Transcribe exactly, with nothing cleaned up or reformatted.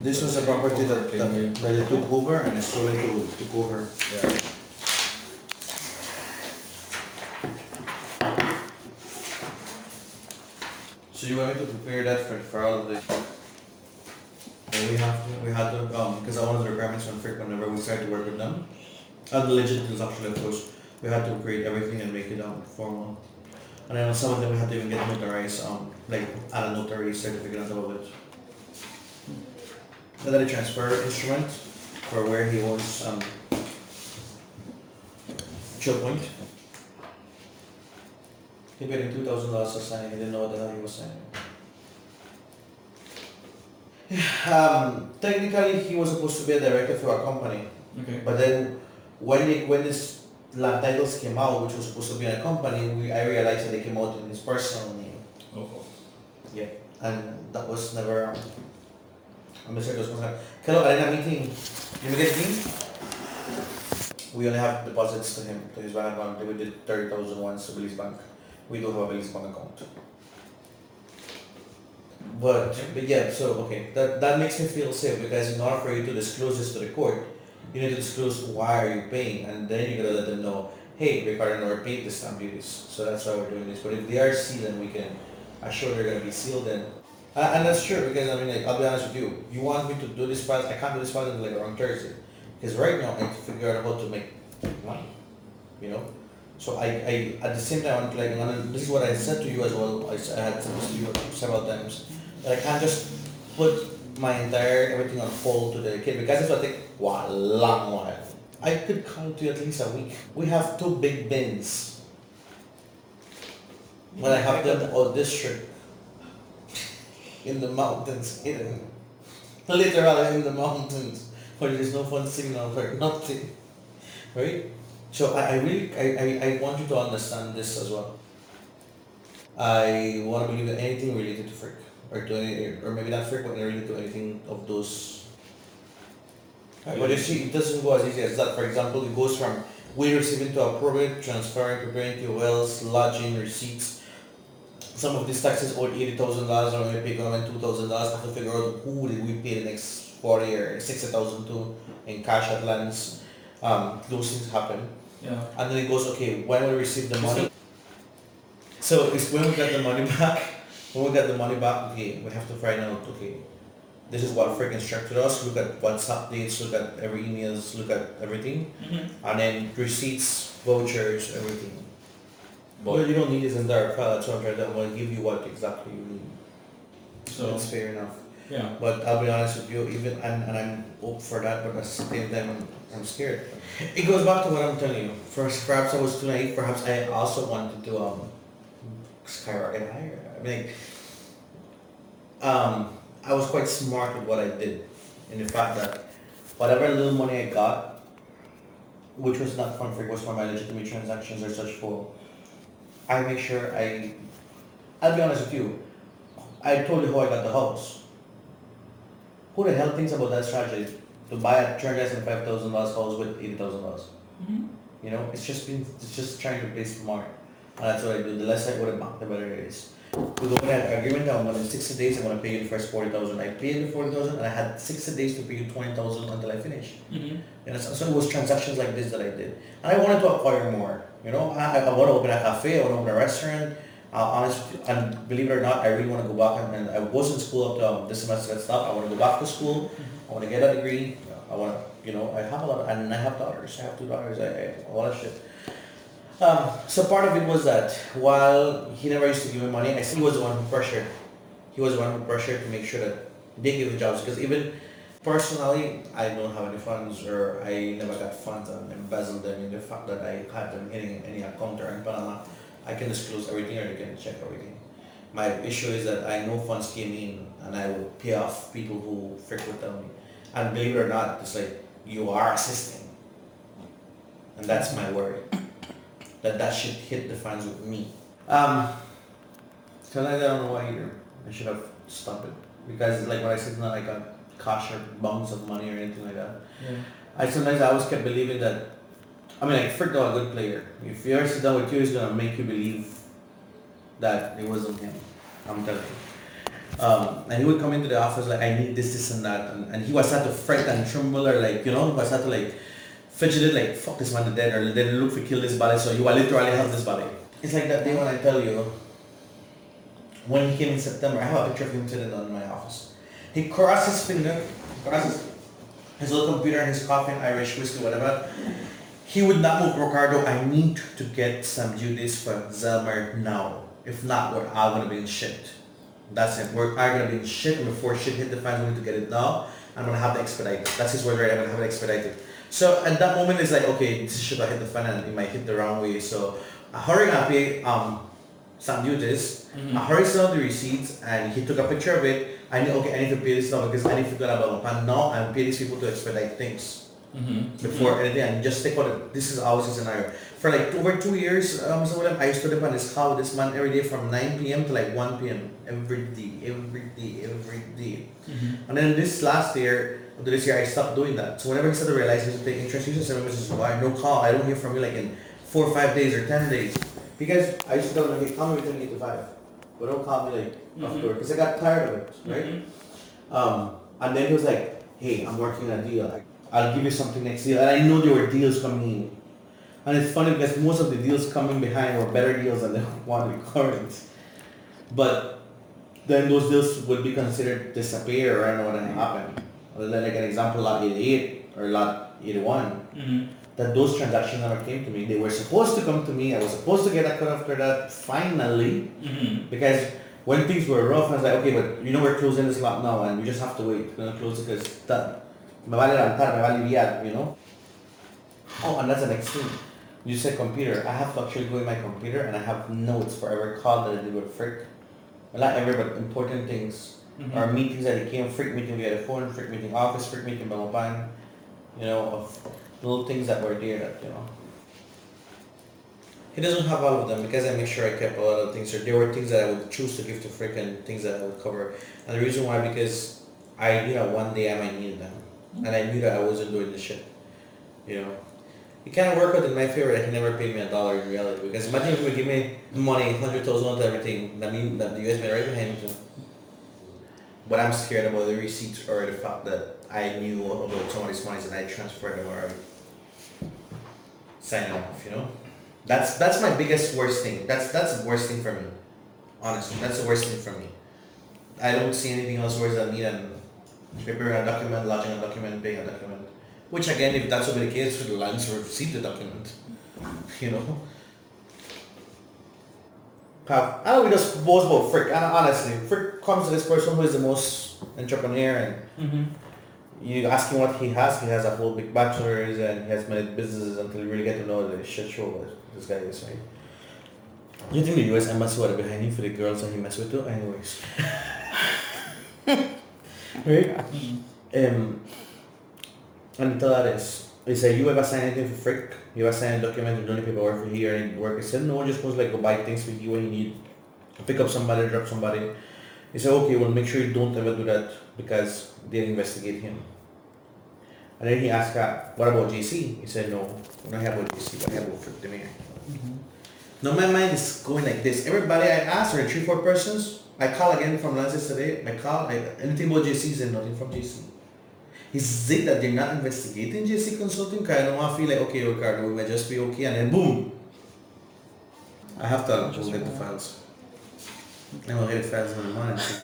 This was a property that, that, that they took over and it slowly took, took over. Yeah. So you want me to prepare that for, for all of this? And we have to, we had to, um, because one of the requirements on Frick whenever we started to work with them, and the legit transaction of course, we had to create everything and make it um formal. And then on some of them we had to even get notarized, um, like add a notary certificate on top of it. And then a transfer instrument for where he owns um Chill Point. He paid him two thousand dollars to sign, he didn't know what the hell he was signing. Um, technically, he was supposed to be a director for our company, Okay. but then when they, when this land titles came out, which was supposed to be in a company, we, I realized that they came out in his personal name. Oh. Yeah, and that was never um, a mistake. Was concerned. Hello, arena meeting. Did we get me? We only have deposits to him, to his bank account. We did thirty thousand once to Belize Bank. We do have a Belize Bank account. But, but yeah, so okay, that, that makes me feel safe because in order for you to disclose this to the court, you need to disclose why are you paying, and then you gotta let them know, hey, Ricardo and I paid the stamp duties, so that's why we're doing this. But if they are sealed and we can assure they're gonna be sealed, then uh, and that's true because I mean, like, I'll be honest with you, you want me to do this file, I can't do this file until like around Thursday, because right now I need to figure out how to make money, you know. So I, I at the same time, I'm like, and this is what I said to you as well. I, s- I had said this to you several times. That I can't just put my entire everything on hold to the kid because it's gonna take a long while. I could count to you at least a week. We have two big bins, but I have them all district in the mountains, hidden, literally in the mountains, where there's no phone signal or nothing, right? So I, I really, I, I, I want you to understand this as well. I want to believe in anything related to Frick, or to any, or maybe not Frick, but related to anything of those. But you see, it doesn't go as easy as that. For example, it goes from we receiving to appropriate, transferring, preparing to wells, lodging, receipts. Some of these taxes owed eighty thousand dollars, or maybe pay government two thousand dollars. Have to figure out who did we pay the next forty or sixty thousand to in cash at lands. Um, those things happen. Yeah. And then it goes, okay, when we receive the money. So it's when we get the money back, when we get the money back, okay, we have to find out, okay, this is what Frick instructed us, look at WhatsApp dates, look at every emails, look at everything, Mm-hmm. and then receipts, vouchers, everything. But Well, you don't need this entire file, that's what I'm trying to, I'm gonna give you what exactly you need. so That's fair enough. yeah. But I'll be honest with you, even, and, and I'm up for that, but at the same time, I'm, I'm scared. It goes back to what I'm telling you, first, perhaps I was too naive, perhaps I also wanted to, um, skyrocket higher. I mean, um, I was quite smart with what I did, in the fact that whatever little money I got, which was not from Frick, was from my legitimate transactions or such for, I make sure I, I'll be honest with you, I told you how I got the house. Who the hell thinks about that strategy? To buy a two hundred seventy-five thousand dollars house with eighty thousand dollars? Mm-hmm. You know, it's just been, it's just trying to play smart. And that's what I do. The less I would have banked, the better it is. We go in an agreement that I'm gonna, in sixty days, I'm gonna pay you the first forty thousand. I paid the forty thousand and I had sixty days to pay you twenty thousand until I finish. Mm-hmm. And so, so it was transactions like this that I did. And I wanted to acquire more. You know, I, I want to open a cafe, I want to open a restaurant. Uh, honest, and believe it or not, I really want to go back and, and I was in school up to um, this semester that stopped. I want to go back to school. I want to get a degree. I want to, you know, I have a lot, of, and I have daughters. I have two daughters. I, I a lot of shit. Um, so part of it was that while he never used to give me money, I, he was the one who pressured. He was the one who pressured to make sure that they give me jobs. Because even personally, I don't have any funds, or I never got funds and embezzled them. In the fact that I had them in any account or in Panama, I can disclose everything or they can check everything. My issue is that I know funds came in and I would pay off people who Frick would tell me. And believe it or not, it's like, you are assisting. And that's my worry. That that should hit the fans with me. Um, tonight I don't know why either. I should have stopped it. Because like what I said, it's not like a cash or bounce of money or anything like that. Yeah. I sometimes I always kept believing that, I mean like Frick though a good player. If you ever sit down with you, he's gonna make you believe that it wasn't him. I'm telling you. Um, and he would come into the office like, I need this, this and that. And, and he was start to fret and tremble or like, you know, he was start to like fidgeted like, fuck this man dead or they look for kill this body. So you will literally have this body. It's like that day when I tell you, when he came in September, I have a picture of him sitting on my office. He crossed his finger, crosses his little computer and his coffee, Irish whiskey, whatever. He would not move. Ricardo, I need to get some duties for Zelmer now. If not, we're all gonna be in shit. That's it. We're all gonna be in shit, and before shit hit the fan, we need to get it now. I'm gonna have to expedite it. That's his word, right? I'm gonna have it expedited. So at that moment, it's like, okay, this shit will hit the fan and it might hit the wrong way. So I hurry and pay um, some duties. Mm-hmm. I hurry sell the receipts, and he took a picture of it. I knew, okay, I need to pay this now because I need to forget about it. And now I'm pay these people to expedite things. Mm-hmm. Before mm-hmm. anything, and just take what it, this is always a scenario. For like over two years, um, so I used to live on this call with this man every day from nine p.m. to like one p.m. every day, every day, every day. Mm-hmm. And then this last year, this year, I stopped doing that. So whenever he started realizing to take interest, he just sent me messages, why no call? I don't hear from you like in four or five days or ten days. Because I used to tell him, hey, call me between eight to five, but don't call me like mm-hmm. after, because I got tired of it, right? Mm-hmm. Um, and then he was like, hey, I'm working on a deal. I'll give you something next deal. And I know there were deals coming in. And it's funny because most of the deals coming behind were better deals than the one with current. But then those deals would be considered disappear or I don't know what happened. Like an example, lot eighty-eight or lot eighty-one. Mm-hmm. That those transactions never came to me. They were supposed to come to me. I was supposed to get a cut after that finally. Mm-hmm. Because when things were rough, I was like, okay, but you know we're closing this lot now and we just have to wait. We're gonna close it because that me vale levantar, me vale liar, you know? Oh, and that's the next thing. You said computer. I have to actually go in my computer and I have notes for every call that I did with Frick. Well, not every, but important things. Mm-hmm. Or meetings that he came, Frick meeting via the phone, Frick meeting office, Frick meeting by mobile. You know, of little things that were there that, you know. He doesn't have all of them because I make sure I kept a lot of things. Or there were things that I would choose to give to Frick and things that I would cover. And the reason why, because I knew that one day I might need them. And I knew that I wasn't doing the shit, you know. It kind of worked out in my favor that he never paid me a dollar in reality. Because imagine if he would give me money, hundred thousand to everything, that means that the U S been right behind me too. But I'm scared about the receipts or the fact that I knew about some of these monies and I transferred them or signing off, you know. That's that's my biggest worst thing. That's that's the worst thing for me. Honestly, that's the worst thing for me. I don't see anything else worse than me than preparing a document, lodging a document, paying a document. Which again, if that's will be the case, for the lines will receive the document. You know? Have, I don't know, we just boast about Frick. And honestly, Frick comes to this person who is the most entrepreneur and mm-hmm. you ask him what he has, he has a whole big bachelor's and he has many businesses until you really get to know the shit show what this guy is, right? Do you think the U S embassy would behind him for the girls that he messed with too? Anyways. Right? Um, and tell that is, he said, you ever sign anything for Frick? You ever sign a document or do any paperwork for here and work? He said, no, just goes like go buy things for you when you need to pick up somebody, drop somebody. He said, okay, well make sure you don't ever do that because they'll investigate him. And then he asked, uh, what about J C? He said, no, we don't have about J C, but I have about Frick the mayor. Mm-hmm. Now my mind is going like this. Everybody I asked, or three, four persons, I call again from Lances today, I call, I, anything about J C and nothing from J C. Is it that they're not investigating J C Consulting? Because I don't want to feel like, okay, Ricardo, we might just be okay, and then boom! I have to go get the files. I'm going to get the files in the morning.